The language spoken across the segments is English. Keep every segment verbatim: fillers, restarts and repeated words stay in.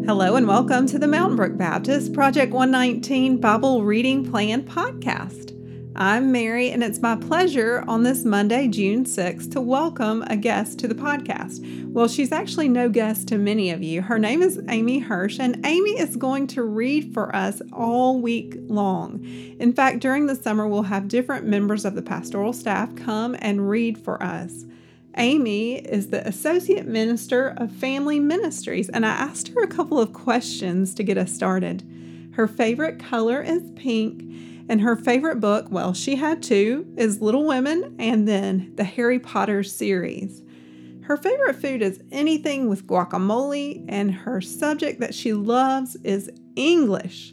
Hello and welcome to the Mountain Brook Baptist Project one nineteen Bible Reading Plan podcast. I'm Mary, and it's my pleasure on this Monday, June sixth, to welcome a guest to the podcast. Well, she's actually no guest to many of you. Her name is Amy Hirsch, and Amy is going to read for us all week long. In fact, during the summer, we'll have different members of the pastoral staff come and read for us. Amy is the Associate Minister of Family Ministries, and I asked her a couple of questions to get us started. Her favorite color is pink, and her favorite book, well, she had two, is Little Women and then the Harry Potter series. Her favorite food is anything with guacamole, and her subject that she loves is English.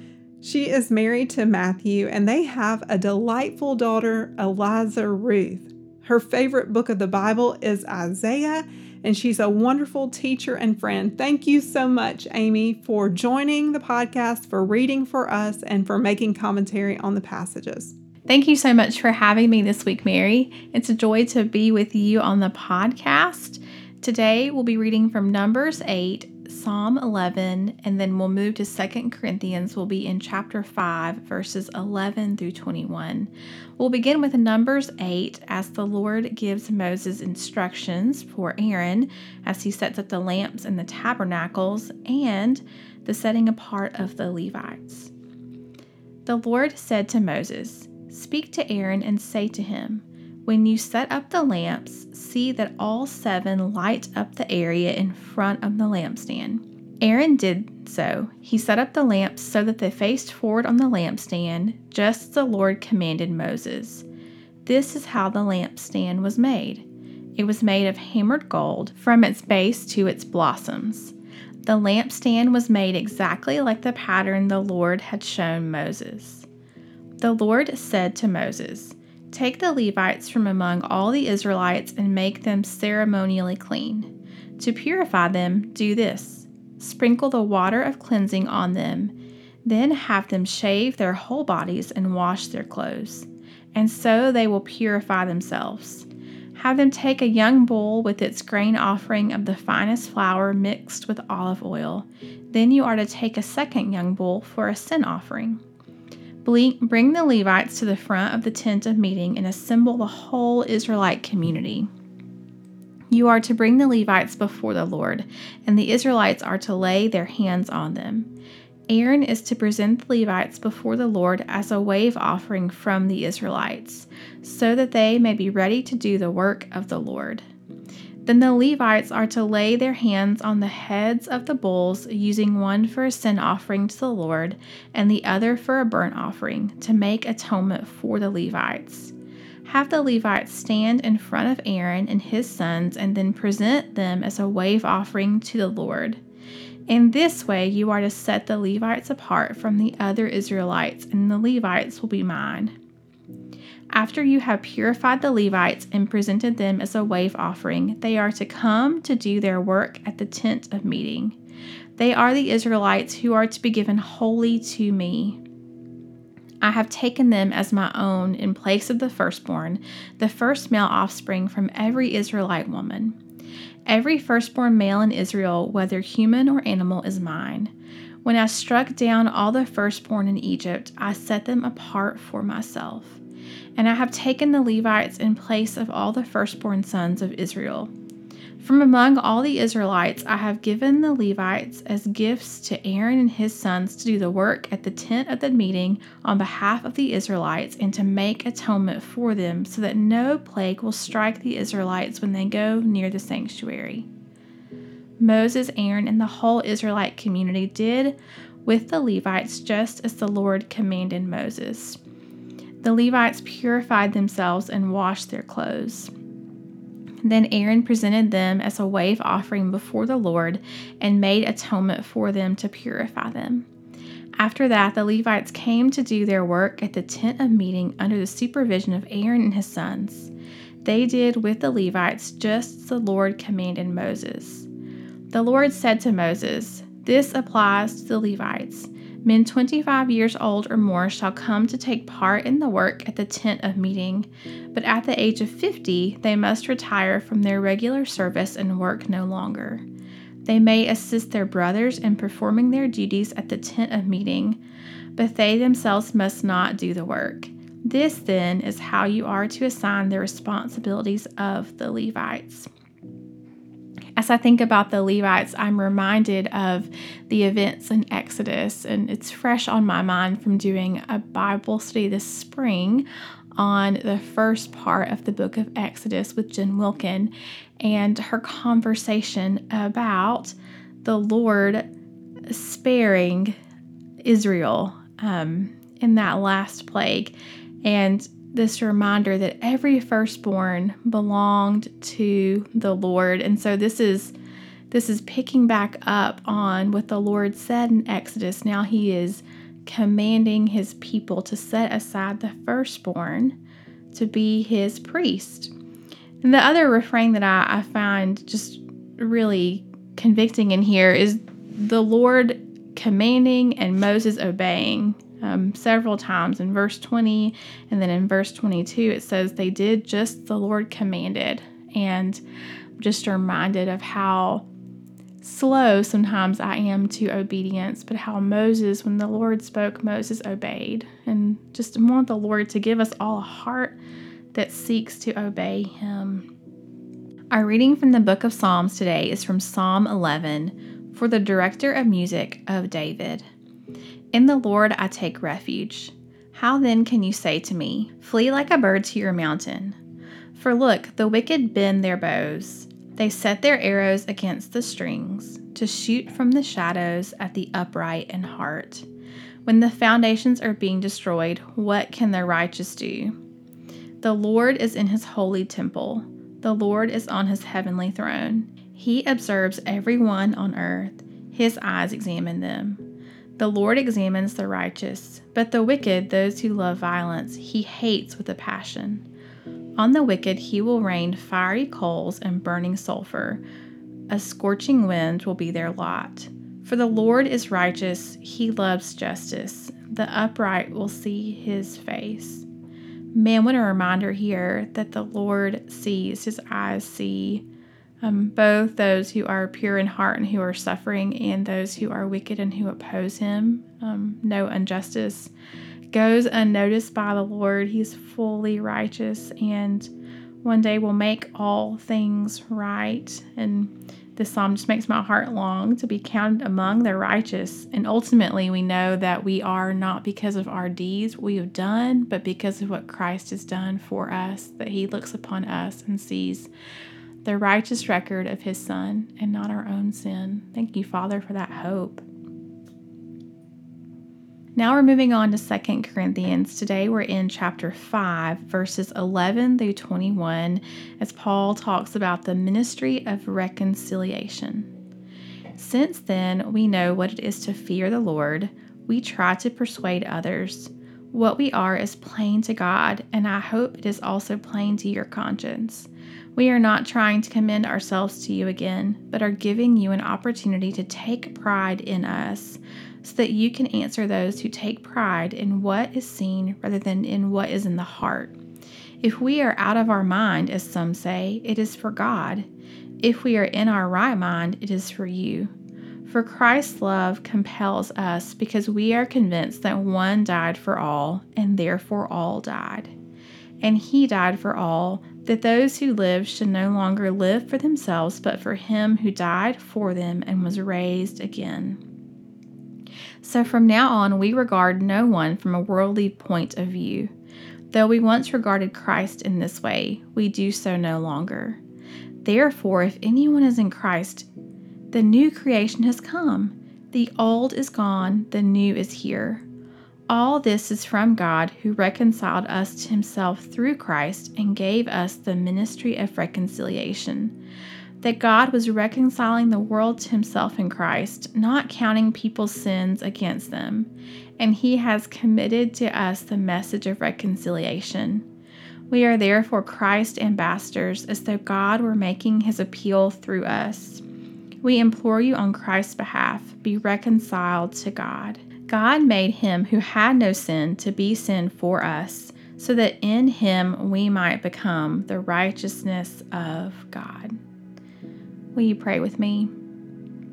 She is married to Matthew, and they have a delightful daughter, Eliza Ruth. Her favorite book of the Bible is Isaiah, and she's a wonderful teacher and friend. Thank you so much, Amy, for joining the podcast, for reading for us, and for making commentary on the passages. Thank you so much for having me this week, Mary. It's a joy to be with you on the podcast. Today, we'll be reading from Numbers eight, Psalm eleven, and then we'll move to Second Corinthians. We'll be in chapter five, verses eleven through twenty-one. We'll begin with Numbers eight as the Lord gives Moses instructions for Aaron as he sets up the lamps and the tabernacles and the setting apart of the Levites. The Lord said to Moses, "Speak to Aaron and say to him, when you set up the lamps, see that all seven light up the area in front of the lampstand." Aaron did so. He set up the lamps so that they faced forward on the lampstand, just as the Lord commanded Moses. This is how the lampstand was made. It was made of hammered gold from its base to its blossoms. The lampstand was made exactly like the pattern the Lord had shown Moses. The Lord said to Moses, "Take the Levites from among all the Israelites and make them ceremonially clean. To purify them, do this. Sprinkle the water of cleansing on them. Then have them shave their whole bodies and wash their clothes. And so they will purify themselves. Have them take a young bull with its grain offering of the finest flour mixed with olive oil. Then you are to take a second young bull for a sin offering. Bring the Levites to the front of the tent of meeting and assemble the whole Israelite community. You are to bring the Levites before the Lord, and the Israelites are to lay their hands on them. Aaron is to present the Levites before the Lord as a wave offering from the Israelites, so that they may be ready to do the work of the Lord. Then the Levites are to lay their hands on the heads of the bulls, using one for a sin offering to the Lord and the other for a burnt offering, to make atonement for the Levites. Have the Levites stand in front of Aaron and his sons and then present them as a wave offering to the Lord. In this way you are to set the Levites apart from the other Israelites, and the Levites will be mine. After you have purified the Levites and presented them as a wave offering, they are to come to do their work at the tent of meeting. They are the Israelites who are to be given wholly to me. I have taken them as my own in place of the firstborn, the first male offspring from every Israelite woman. Every firstborn male in Israel, whether human or animal, is mine. When I struck down all the firstborn in Egypt, I set them apart for myself. And I have taken the Levites in place of all the firstborn sons of Israel. From among all the Israelites, I have given the Levites as gifts to Aaron and his sons to do the work at the tent of the meeting on behalf of the Israelites and to make atonement for them, so that no plague will strike the Israelites when they go near the sanctuary. Moses, Aaron, and the whole Israelite community did with the Levites just as the Lord commanded Moses. The Levites purified themselves and washed their clothes. Then Aaron presented them as a wave offering before the Lord and made atonement for them to purify them. After that, the Levites came to do their work at the tent of meeting under the supervision of Aaron and his sons. They did with the Levites just as the Lord commanded Moses. The Lord said to Moses, "This applies to the Levites. Men twenty-five years old or more shall come to take part in the work at the tent of meeting, but at the age of fifty they must retire from their regular service and work no longer. They may assist their brothers in performing their duties at the tent of meeting, but they themselves must not do the work. This, then, is how you are to assign the responsibilities of the Levites. As I think about the Levites, I'm reminded of the events in Exodus, and it's fresh on my mind from doing a Bible study this spring on the first part of the book of Exodus with Jen Wilkin and her conversation about the Lord sparing Israel um, in that last plague. And this reminder that every firstborn belonged to the Lord. And so this is this is picking back up on what the Lord said in Exodus. Now he is commanding his people to set aside the firstborn to be his priest. And the other refrain that I, I find just really convicting in here is the Lord commanding and Moses obeying. Um, several times in verse twenty, and then in verse twenty-two, it says they did just the Lord commanded. And I'm just reminded of how slow sometimes I am to obedience, but how Moses, when the Lord spoke, Moses obeyed. And just want the Lord to give us all a heart that seeks to obey him. Our reading from the book of Psalms today is from Psalm eleven, for the director of music of David. In the Lord I take refuge. How then can you say to me, flee like a bird to your mountain? For look, the wicked bend their bows. They set their arrows against the strings, to shoot from the shadows at the upright in heart. When the foundations are being destroyed, what can the righteous do? The Lord is in his holy temple. The Lord is on his heavenly throne. He observes everyone on earth. His eyes examine them. The Lord examines the righteous, but the wicked, those who love violence, he hates with a passion. On the wicked he will rain fiery coals and burning sulfur. A scorching wind will be their lot. For the Lord is righteous, he loves justice. The upright will see his face. Man, what a reminder here that the Lord sees, his eyes see Um, both those who are pure in heart and who are suffering, and those who are wicked and who oppose him. Um, no injustice goes unnoticed by the Lord. He's fully righteous, and one day will make all things right. And this psalm just makes my heart long to be counted among the righteous. And ultimately, we know that we are not because of our deeds we have done, but because of what Christ has done for us, that he looks upon us and sees the righteous record of his Son and not our own sin. Thank you, Father, for that hope. Now we're moving on to Second Corinthians. Today we're in chapter five, verses eleven through twenty-one, as Paul talks about the ministry of reconciliation. Since then we know what it is to fear the Lord, we try to persuade others. What we are is plain to God, and I hope it is also plain to your conscience. We are not trying to commend ourselves to you again, but are giving you an opportunity to take pride in us, so that you can answer those who take pride in what is seen rather than in what is in the heart. If we are out of our mind, as some say, it is for God. If we are in our right mind, it is for you. For Christ's love compels us, because we are convinced that one died for all, and therefore all died. And he died for all, that those who live should no longer live for themselves, but for him who died for them and was raised again. So from now on, we regard no one from a worldly point of view. Though we once regarded Christ in this way, we do so no longer. Therefore, if anyone is in Christ, the new creation has come. The old is gone, the new is here. All this is from God, who reconciled us to himself through Christ and gave us the ministry of reconciliation. That God was reconciling the world to himself in Christ, not counting people's sins against them. And he has committed to us the message of reconciliation. We are therefore Christ's ambassadors, as though God were making his appeal through us. We implore you on Christ's behalf, be reconciled to God. God made him who had no sin to be sin for us, so that in him we might become the righteousness of God. Will you pray with me?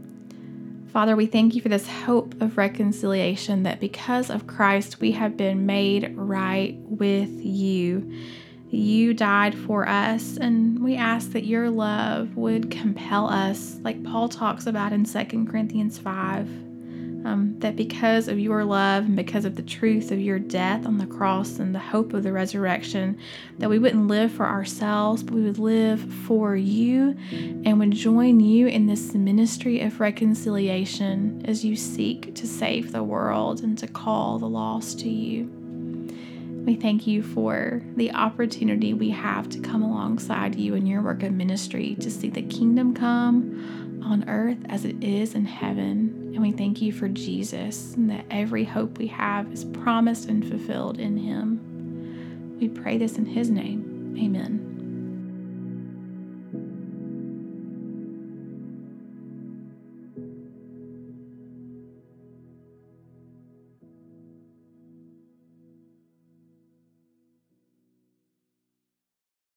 Father, we thank you for this hope of reconciliation, that because of Christ, we have been made right with you. You died for us, and we ask that your love would compel us, like Paul talks about in Second Corinthians five, um, that because of your love and because of the truth of your death on the cross and the hope of the resurrection, that we wouldn't live for ourselves, but we would live for you and would join you in this ministry of reconciliation as you seek to save the world and to call the lost to you. We thank you for the opportunity we have to come alongside you in your work of ministry to see the kingdom come on earth as it is in heaven. And we thank you for Jesus, and that every hope we have is promised and fulfilled in him. We pray this in his name. Amen.